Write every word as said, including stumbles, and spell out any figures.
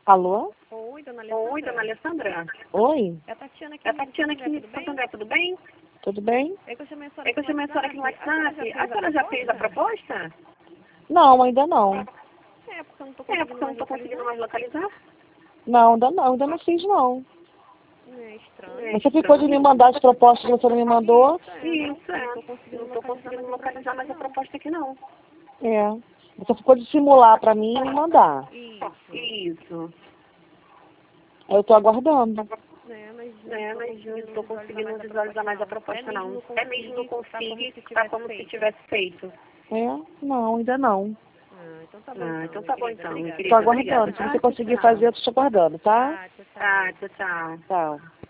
Alô? Oi, dona Alessandra. Oi, dona Alessandra. Oi? É a Tatiana aqui. É a Tatiana aqui tudo de bem? Santo André, tudo bem? Tudo bem? É que eu chamei a senhora É que eu chamei a senhora aqui no WhatsApp. A senhora já fez a proposta? Não, ainda não. É, porque eu não tô É, conseguindo porque eu não mais tô conseguindo localizar. mais localizar. Não, ainda não, ainda não fiz não. É estranho. É Você ficou de me mandar as propostas que você não me mandou? Isso, é. Não tô conseguindo Não tô conseguindo localizar mais a proposta aqui, não. É. Você ficou de simular pra mim e me mandar. Isso. Isso. Eu tô aguardando. É, mas É, mas não tô conseguindo visualizar mais a proposta, É não. mesmo É mesmo no config, config, tá tá como como se se tivesse tivesse feito. É? Não, ainda não. Ah, então tá bom. Ah, então tá bom então, minha Tô querida. aguardando. Obrigada, Se tá? você conseguir fazer, eu tô te aguardando, tá? Ah, tchau, tchau. Tá, tchau, tchau. Tchau.